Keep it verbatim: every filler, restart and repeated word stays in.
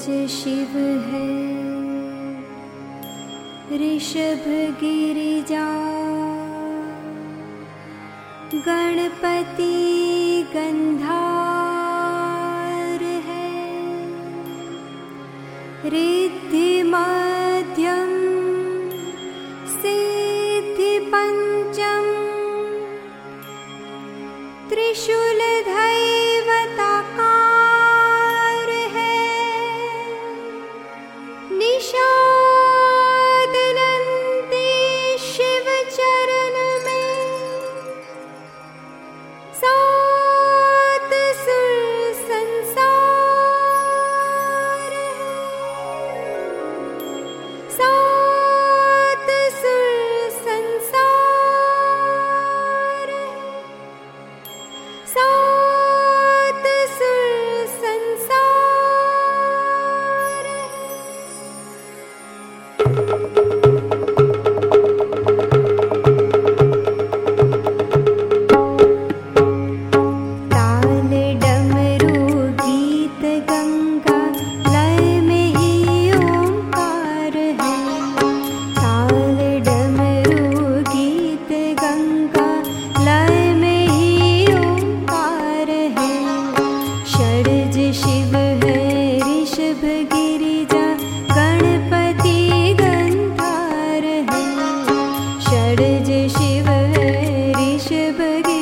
शिव है, ऋषभ गिरिजा, गणपति गंधार है, रिद्धि मध्यम सिद्धि पंचम, त्रिशूल दैवताकार है, निषाद लंते शिव चरण में, सात सुर संसार है, सात सुर संसार है, सात सुर संसार है। ताल डमरू गीत गंगा, लय में ही ओंकार है, ताल डमरू गीत गंगा, लय में ही ओंकार है, षड्ज शिव है, ऋषभ गिरिजा, गणपति गंधार है, षड्ज शिव है, ऋषभ गिरिजा,